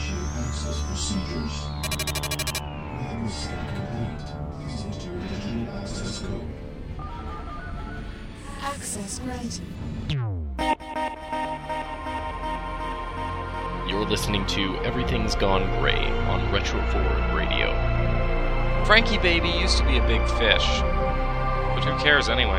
Initiate access procedures. Web scan complete. Please enter your digital access code. Access granted. You're listening to Everything's Gone Grey on Retro Forward Radio. Frankie Baby used to be a big fish, but who cares anyway?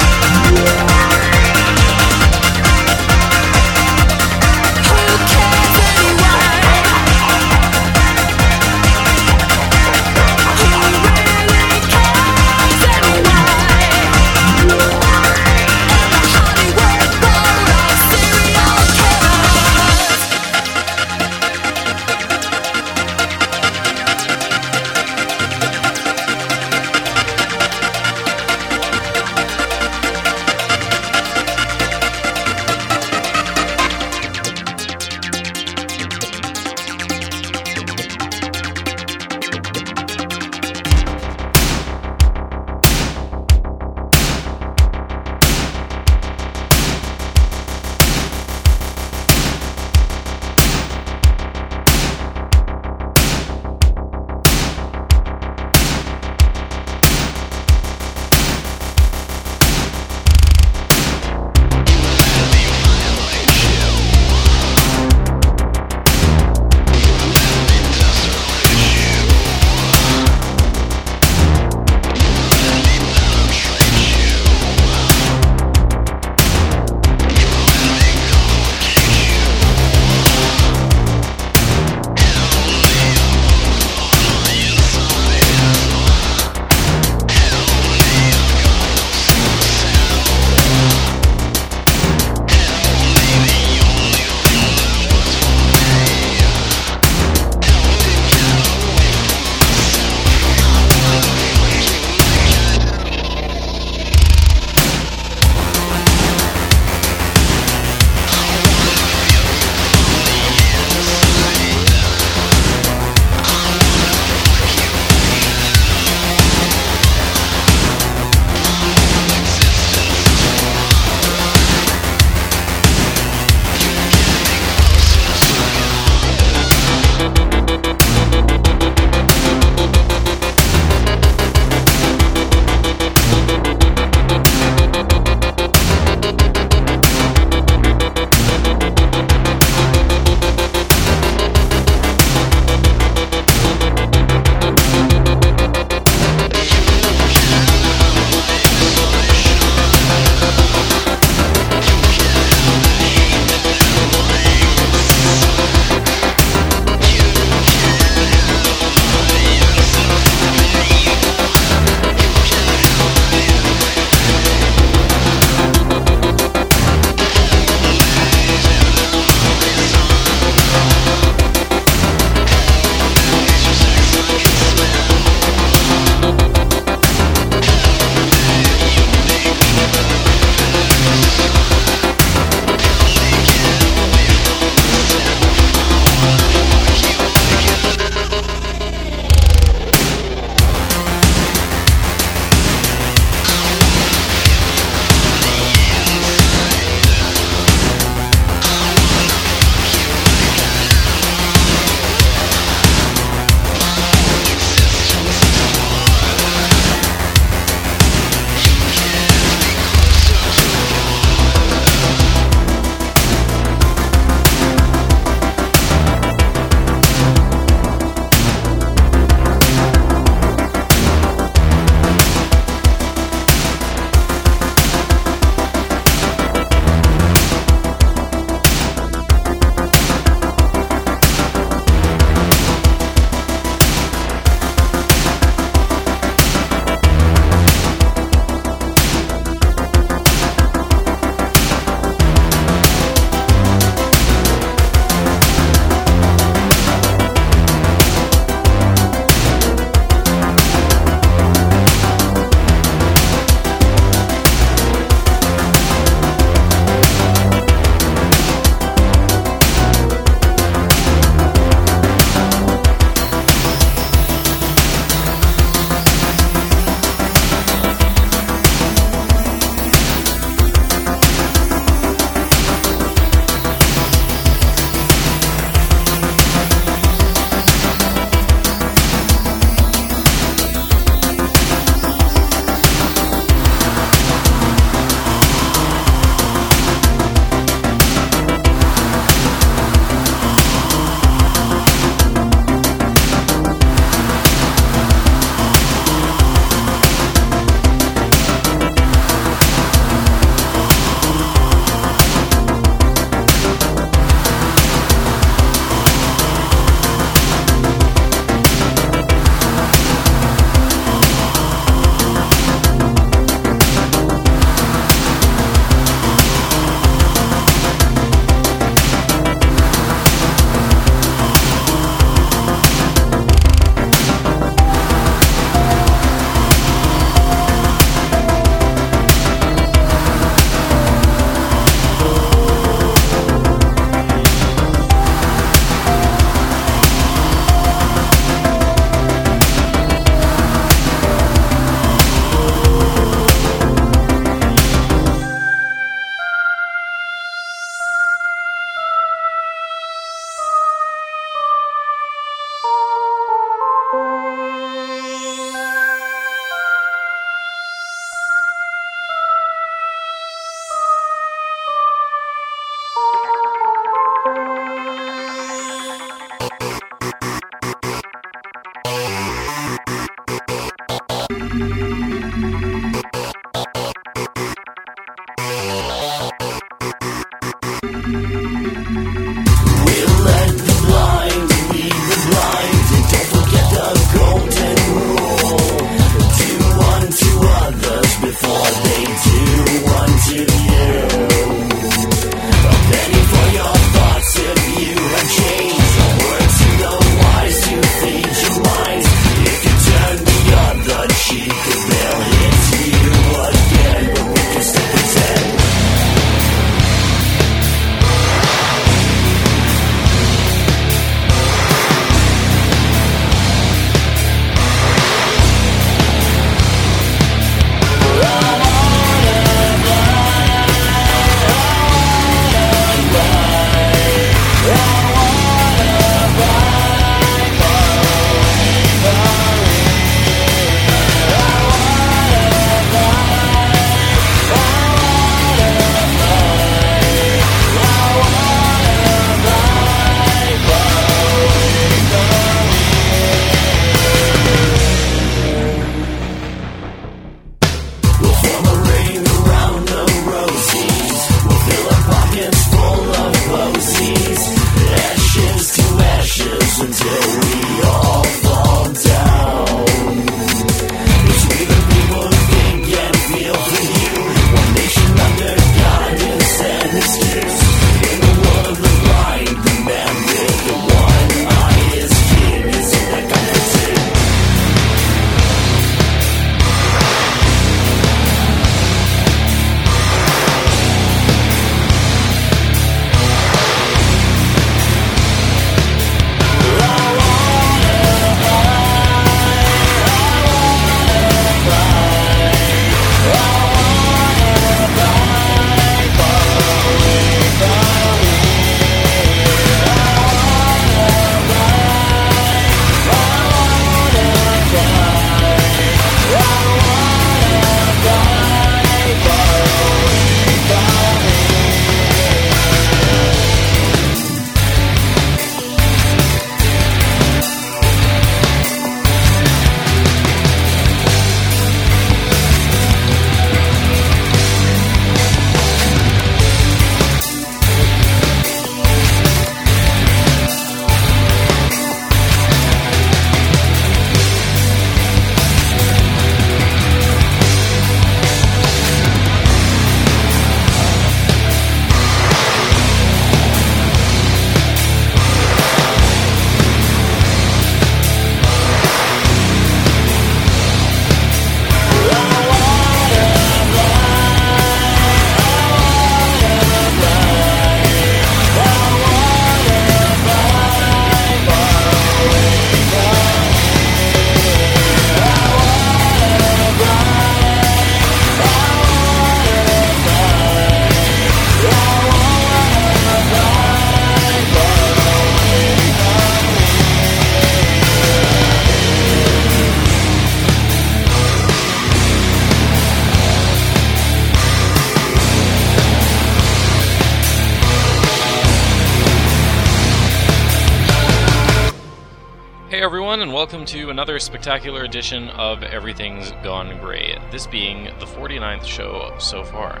Hey everyone, and welcome to another spectacular edition of Everything's Gone Grey, this being the 49th show so far.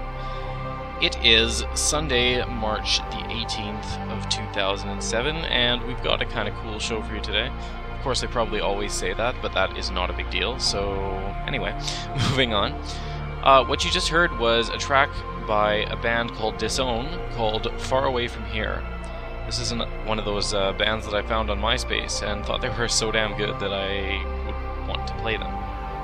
It is Sunday, March the 18th of 2007, and we've got a kind of cool show for you today. Of course, I probably always say that, but that is not a big deal, so anyway, moving on. What you just heard was a track by a band called Disown called Far Away From Here. This is one of those bands that I found on MySpace and thought they were so damn good that I would want to play them.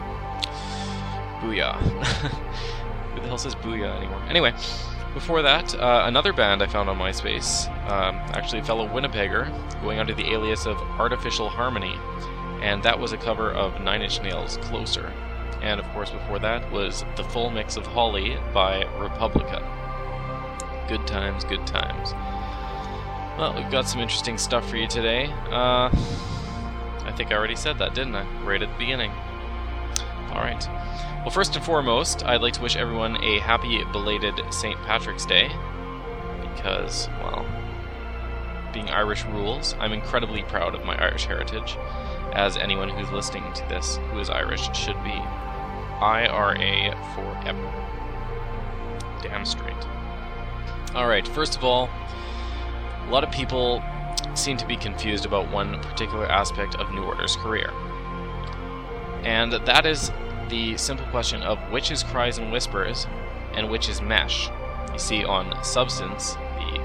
Booyah. Who the hell says booyah anymore? Anyway, before that, another band I found on MySpace, actually a fellow Winnipegger, going under the alias of Artificial Harmony, and that was a cover of Nine Inch Nails' Closer. And of course before that was The Full Mix of Holly by Republica. Good times, good times. Well, we've got some interesting stuff for you today. I think I already said that, didn't I? Right at the beginning. Alright. Well, first and foremost, I'd like to wish everyone a happy belated St. Patrick's Day. Because, well, being Irish rules. I'm incredibly proud of my Irish heritage. as anyone who's listening to this who is Irish should be. IRA forever. Damn straight. Alright, first of all, a lot of people seem to be confused about one particular aspect of New Order's career. And that is the simple question of which is Cries and Whispers and which is Mesh. You see, on Substance, the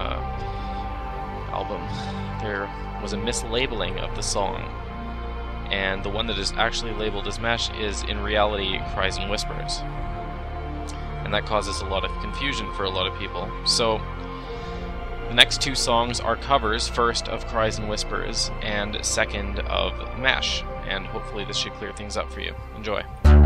album, there was a mislabeling of the song, and the one that is actually labeled as Mesh is in reality Cries and Whispers. And that causes a lot of confusion for a lot of people. So the next two songs are covers, first of Cries and Whispers and second of Mesh, and hopefully this should clear things up for you. Enjoy.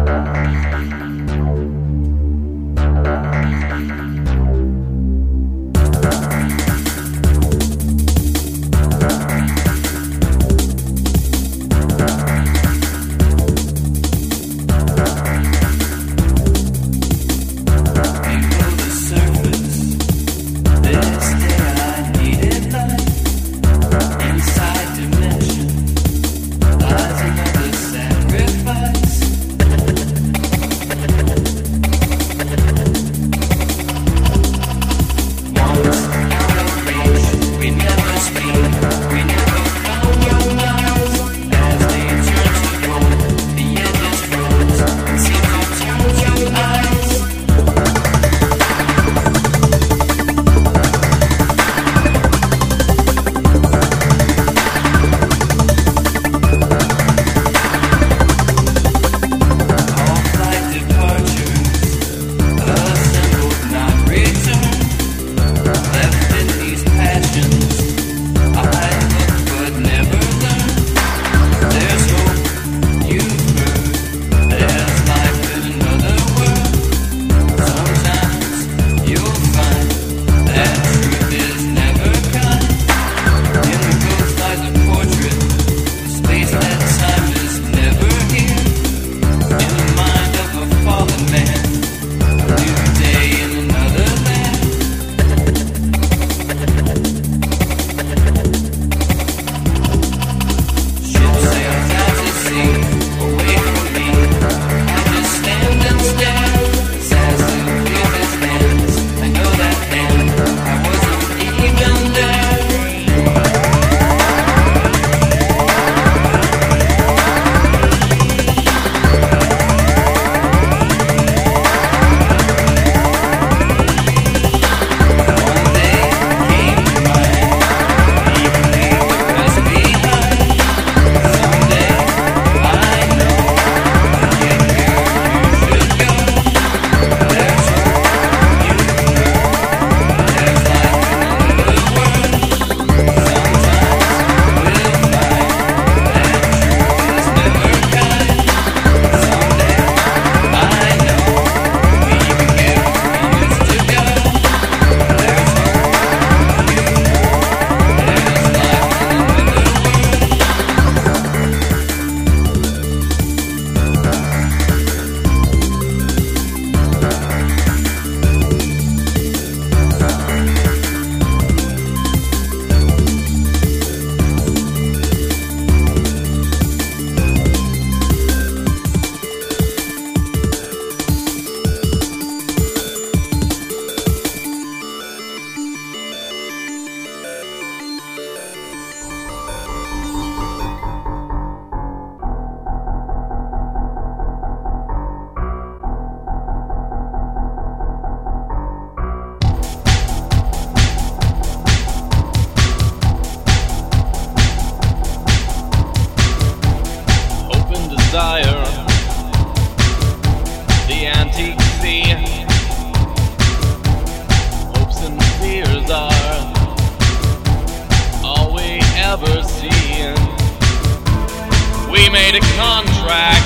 made a contract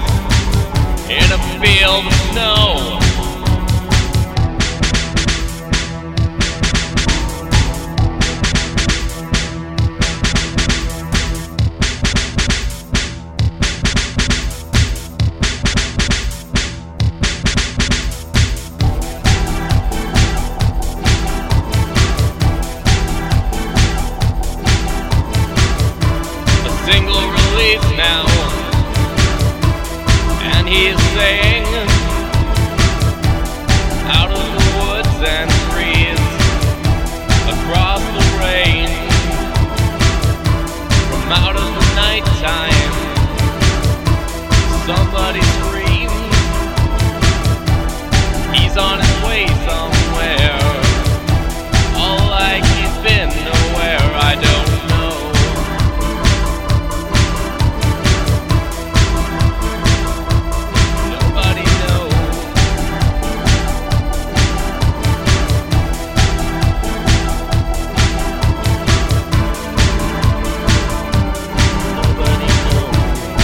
in a field of snow. Single release he's saying, out of the woods and trees, across the range, from out of the nighttime, somebody screams, he's on his way somewhere, all like he's been nowhere, I don't know. Nobody knows. Nobody knows.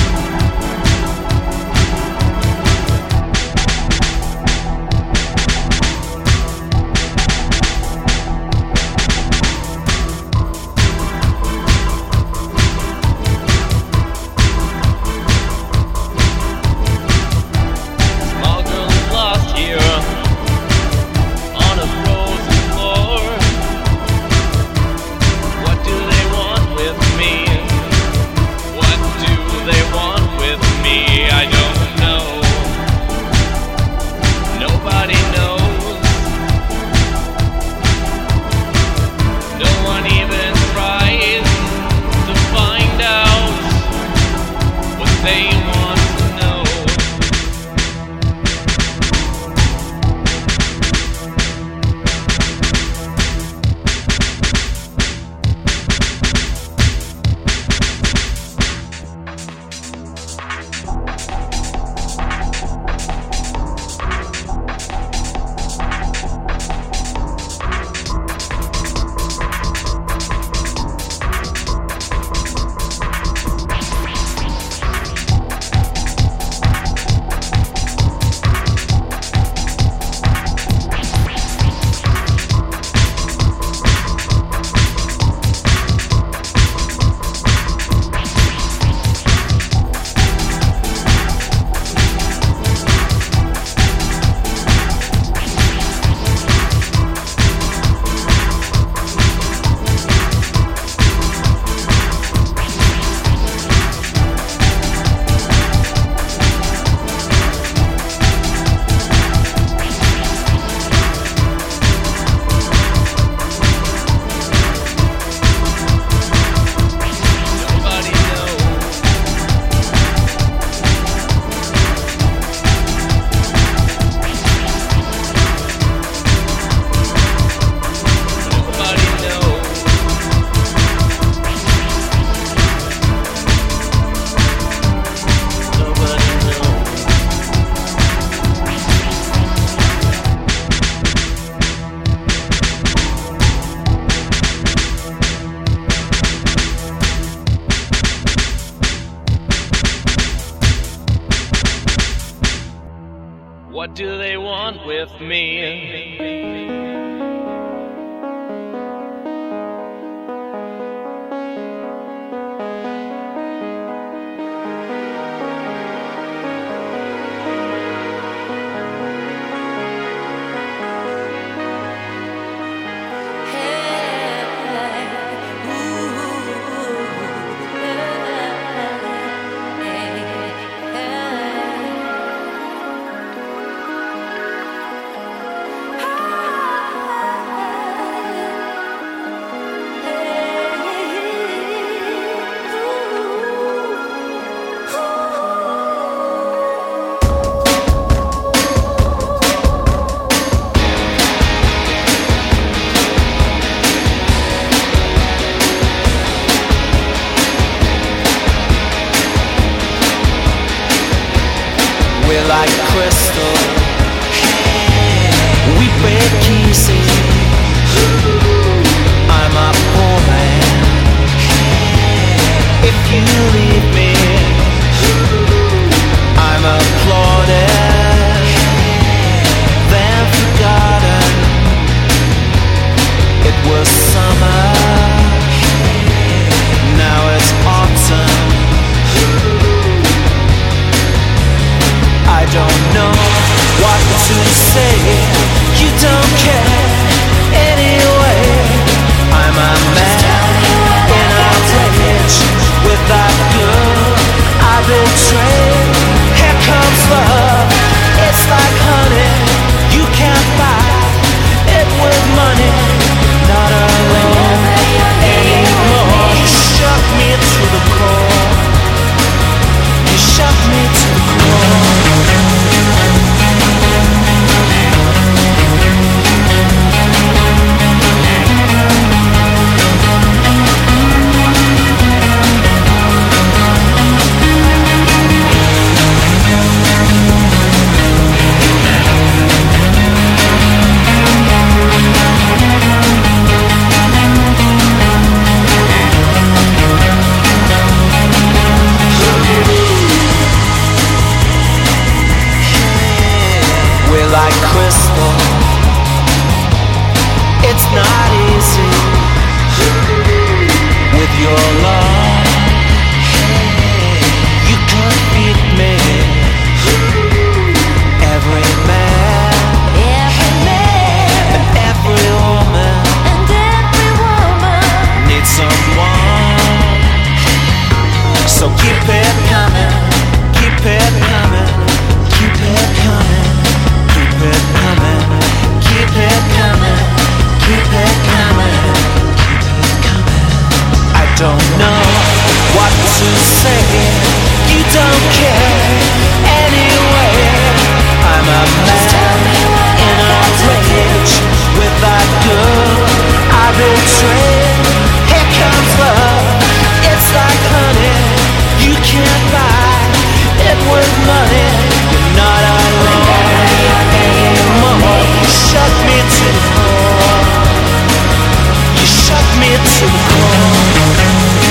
Small girl is lost here on a frozen floor. What do they want with me? What do they want with me? I don't know. Nobody knows. No one even tries to find out what they want to know. Nobody knows. Nobody knows. Nobody knows. What do they want with me? We're like crystal. We break pieces. I'm a poor man. If you leave me, I'm applauded, then forgotten. It was summer, now it's autumn. I don't know what to say. You don't care anyway. I'm a man in a rage with that girl I betrayed. Here comes the not easy with your love. You could beat me. Every man and every woman needs someone. So keep it coming, keep it coming, keep it coming, keep it coming, keep it coming, keep it coming, keep it coming. I don't know what to say, you don't care anyway. I'm a man in a rage with that girl I betrayed. Here comes love, it's like honey, you can't buy it with money. You're not alone anymore. You shut me to the core. You shut me to the core.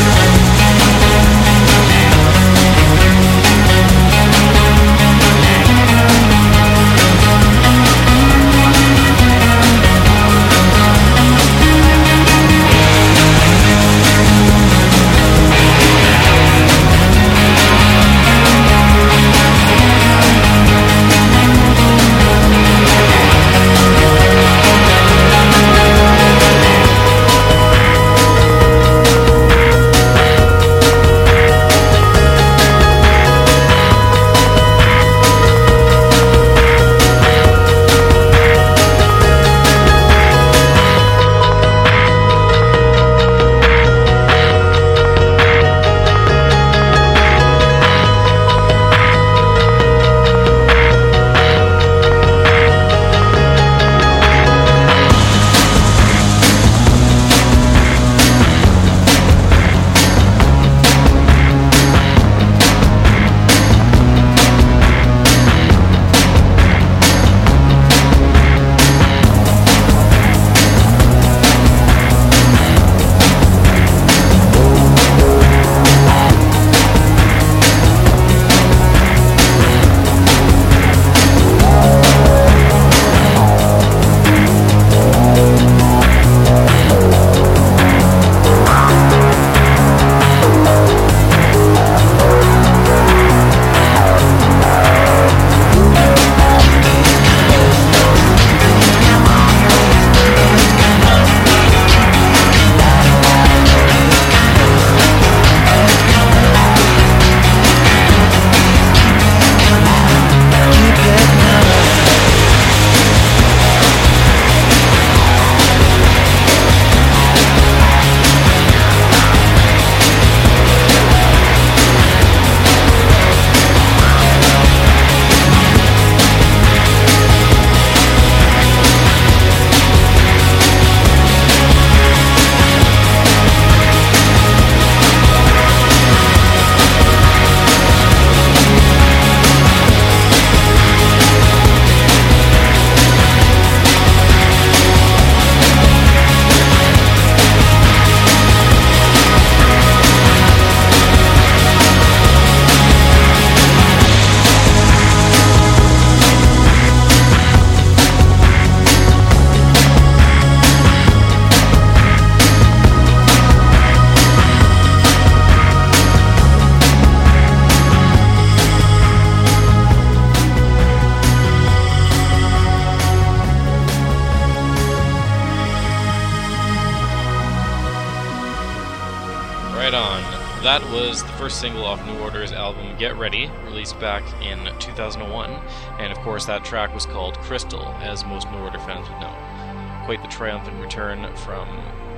That was the first single off New Order's album Get Ready, released back in 2001, and of course that track was called Crystal, as most New Order fans would know. Quite the triumphant return from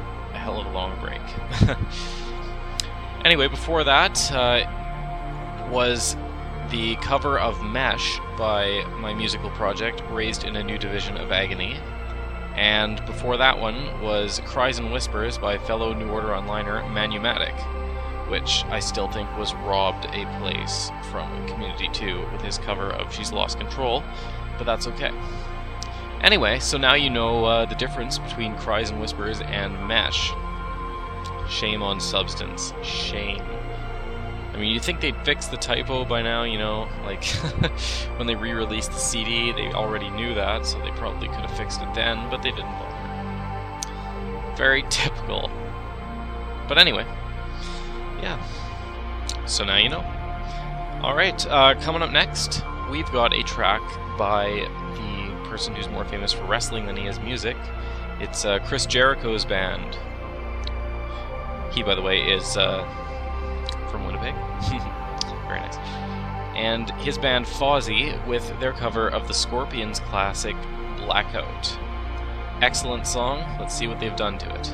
a hell of a long break. Anyway, before that was the cover of Mesh by my musical project, Raised in a New Division of Agony. And before that one was Cries and Whispers by fellow New Order onliner Manumatic, which I still think was robbed a place from Community 2 with his cover of She's Lost Control, but that's okay. Anyway, so now you know the difference between Cries and Whispers and Mesh. Shame on Substance. Shame. I mean, you'd think they'd fix the typo by now, you know, like, when they re-released the CD, they already knew that, so they probably could have fixed it then, but they didn't bother. Very typical. But anyway, yeah. So now you know. Alright, coming up next, we've got a track by the person who's more famous for wrestling than he is music. It's Chris Jericho's band. He, by the way, is from Winnipeg. Very nice. And his band Fozzy with their cover of the Scorpions classic Blackout. Excellent song. Let's see what they've done to it.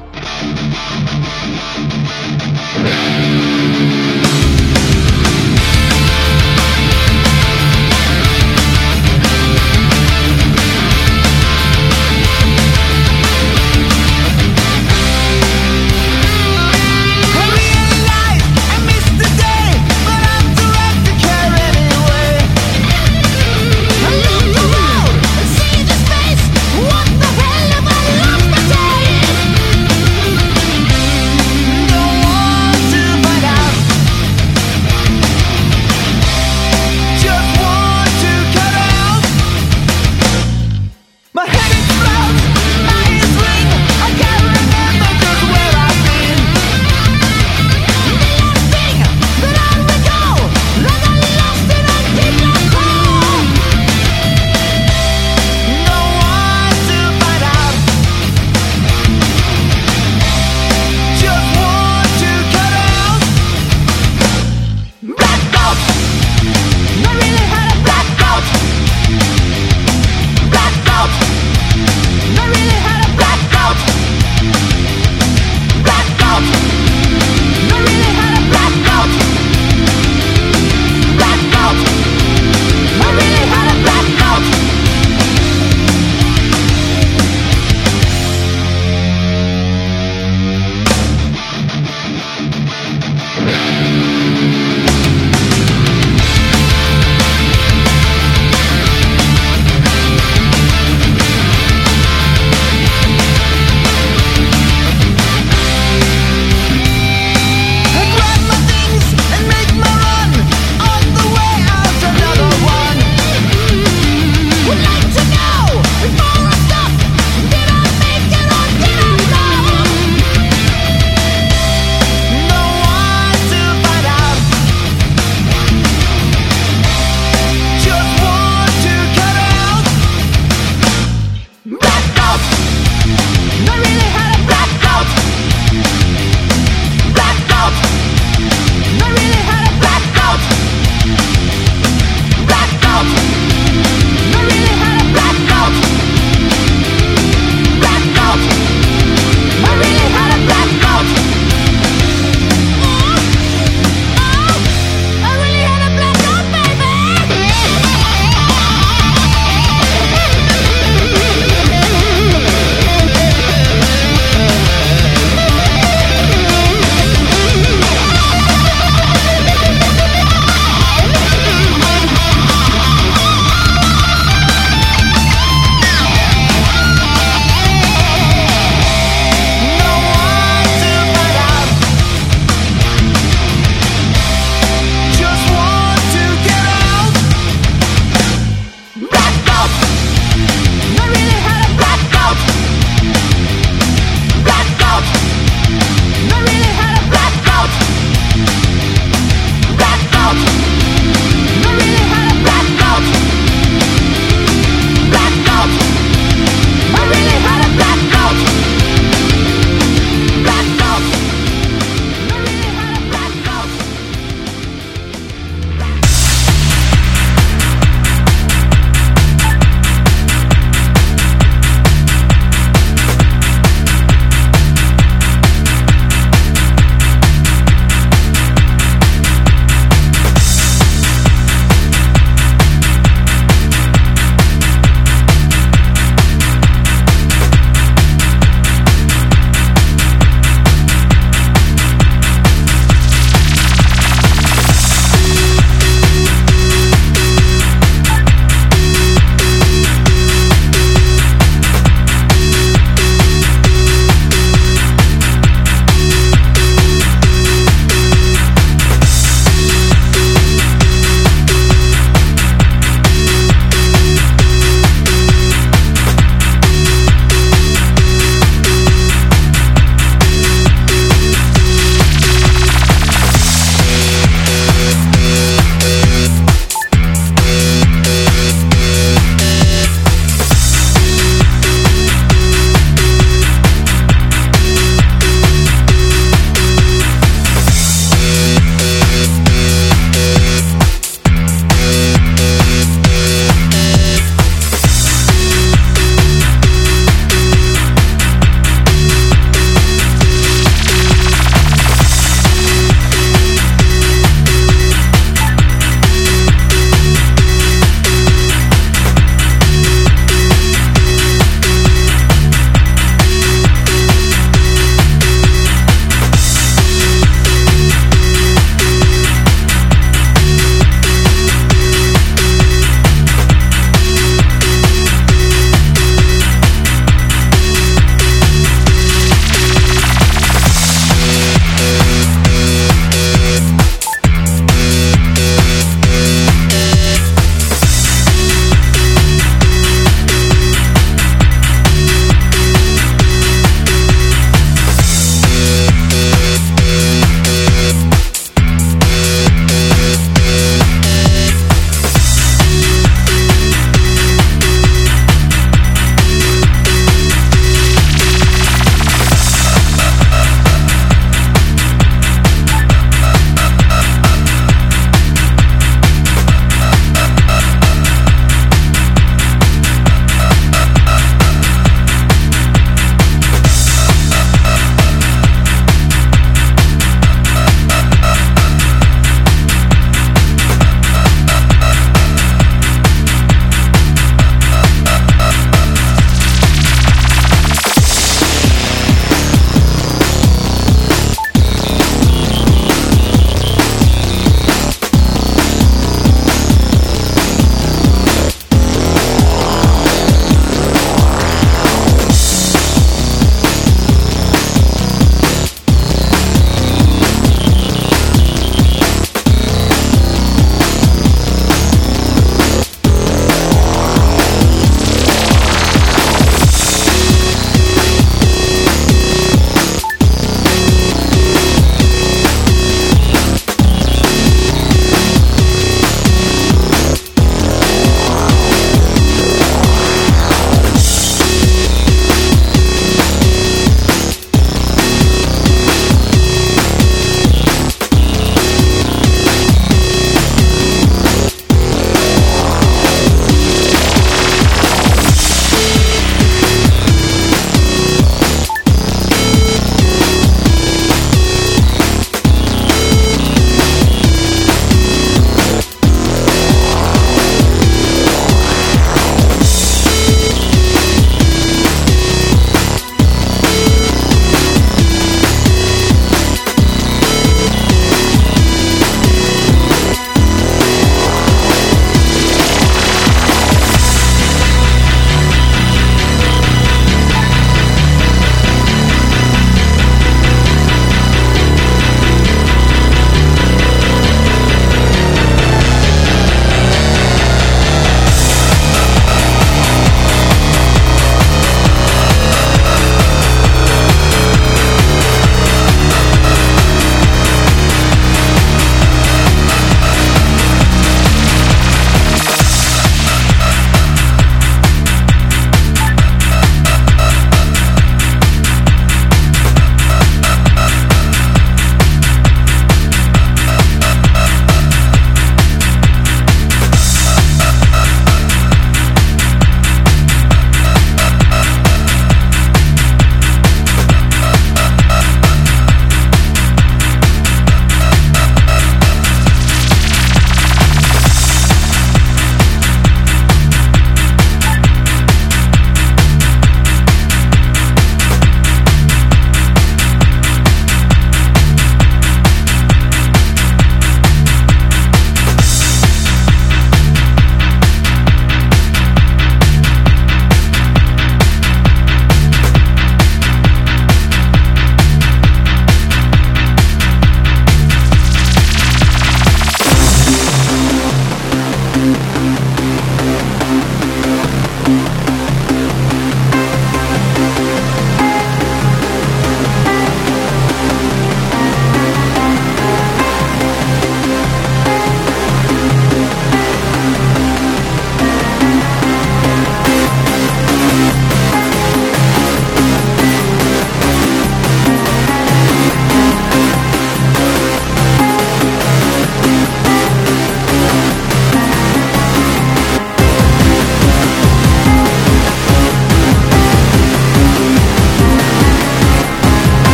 Don't want to find out.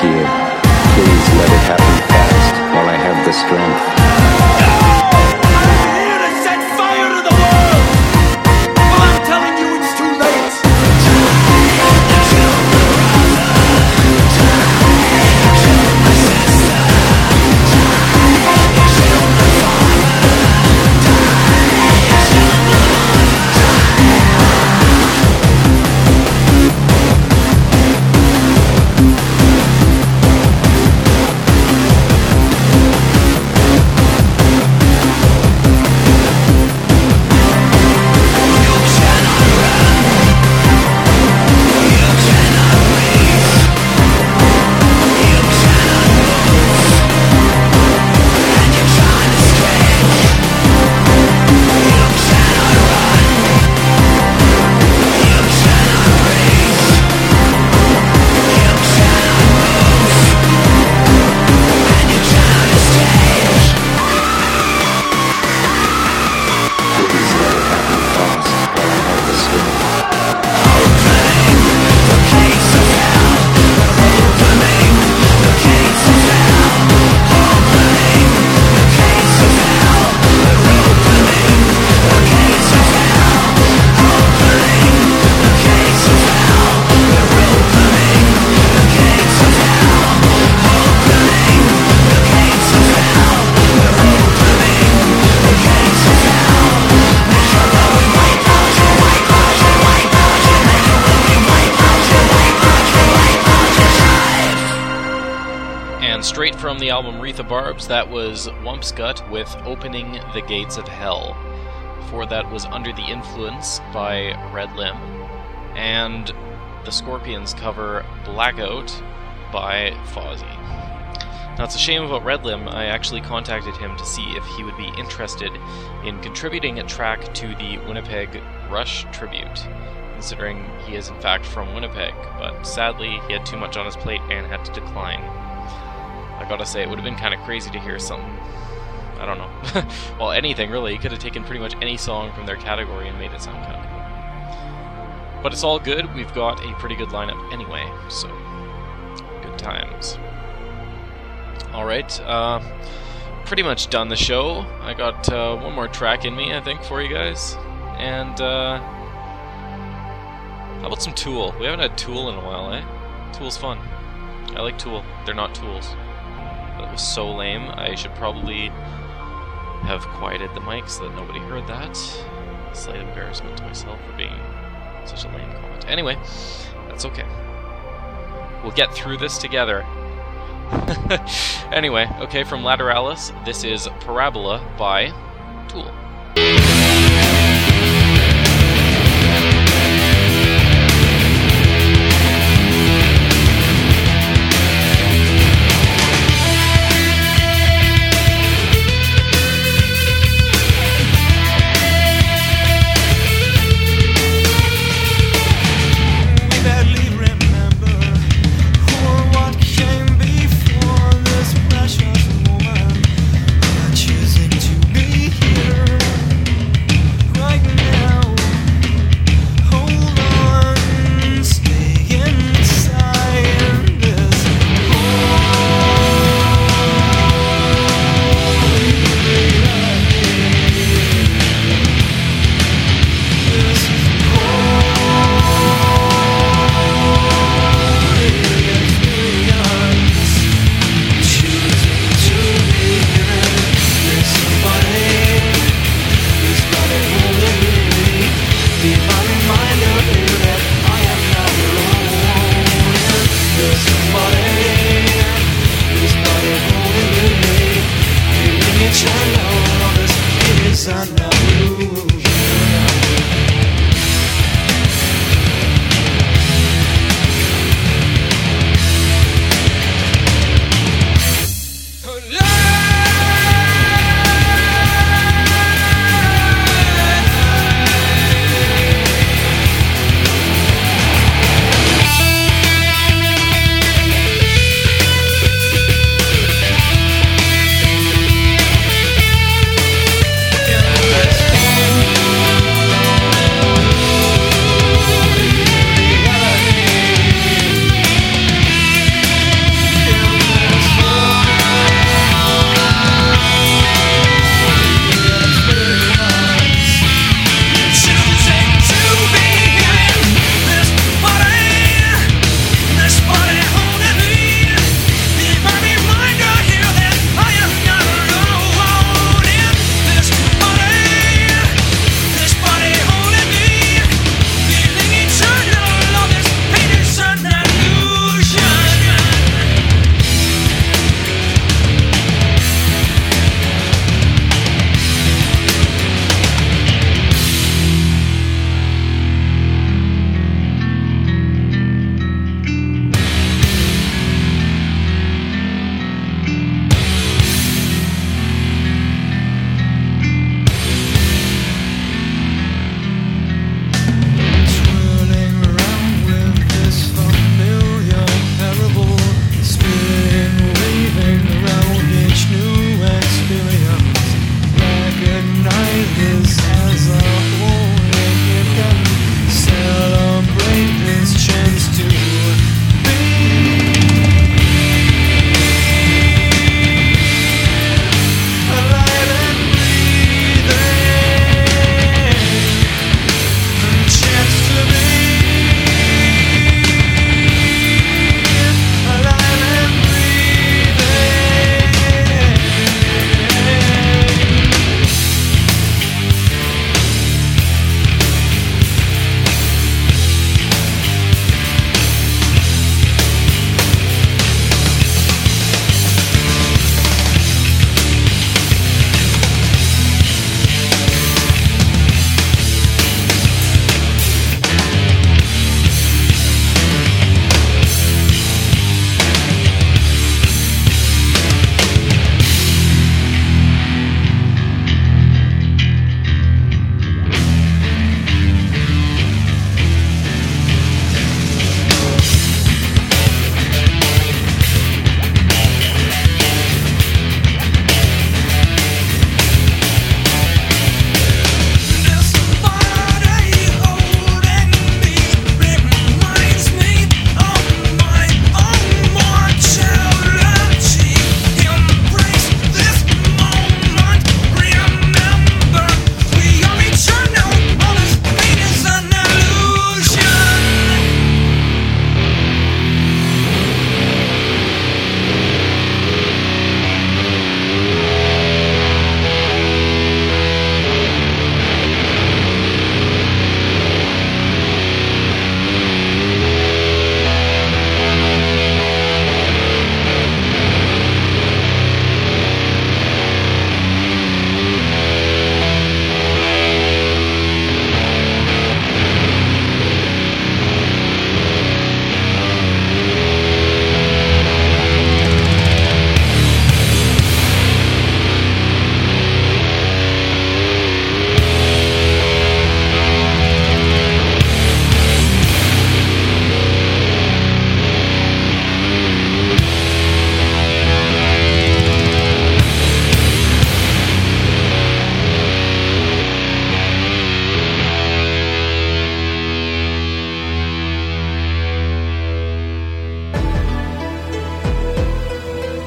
here. Please let it happen fast while I have the strength. I'm here to set fire to the world! Well, I'm telling you, it's too late! Straight from the album Wreath of Barbs, that was Wumpscut with Opening the Gates of Hell. Before that was Under the Influence by Red Limb. And the Scorpions cover Blackout by Fozzy. Now, it's a shame about Red Limb. I actually contacted him to see if he would be interested in contributing a track to the Winnipeg Rush tribute, considering he is in fact from Winnipeg, but sadly he had too much on his plate and had to decline. I gotta say, it would have been kind of crazy to hear some, I don't know, well, anything really. He could have taken pretty much any song from their category and made it sound kind of cool. But it's all good, we've got a pretty good lineup anyway, so good times. Alright, pretty much done the show. I got one more track in me, I think, for you guys. And, how about some Tool? We haven't had Tool in a while, eh? Tool's fun. I like Tool. They're not tools. That was so lame. I should probably have quieted the mic so that nobody heard that. Slight embarrassment to myself for being such a lame comment. Anyway, that's okay. We'll get through this together. Anyway, okay, from Lateralis, this is Parabola by Tool. Choosing to be here.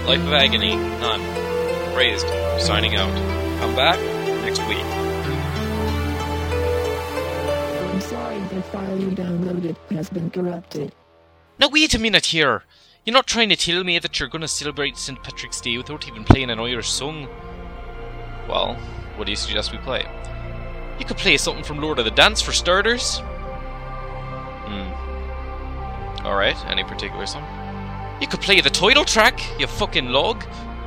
Life of Agony, none. Raised, signing out. Come back next week. I'm sorry, the file you downloaded has been corrupted. Now wait a minute here. You're not trying to tell me that you're going to celebrate St. Patrick's Day without even playing an Irish song? Well, what do you suggest we play? You could play something from Lord of the Dance for starters. Alright, any particular song? You could play the title track, you fucking log.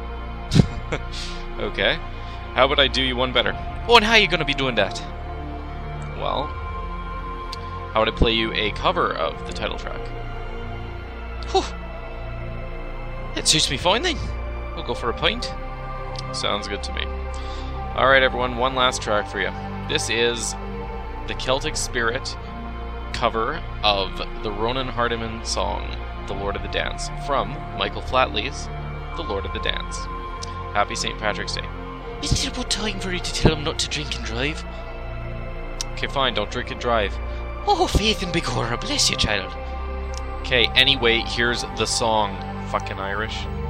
Okay. How about I do you one better? Oh, and how are you going to be doing that? Well, how would I play you a cover of the title track? Whew. It suits me fine then. We'll go for a pint. Sounds good to me. Alright everyone, one last track for you. This is the Celtic Spirit cover of the Ronan Hardiman song, The Lord of the Dance, from Michael Flatley's The Lord of the Dance. Happy St. Patrick's Day. Isn't it about time for you to tell him not to drink and drive? Okay, fine, don't drink and drive. Oh, faith in Big Horror, bless you, child. Okay, anyway, here's the song. Fucking Irish.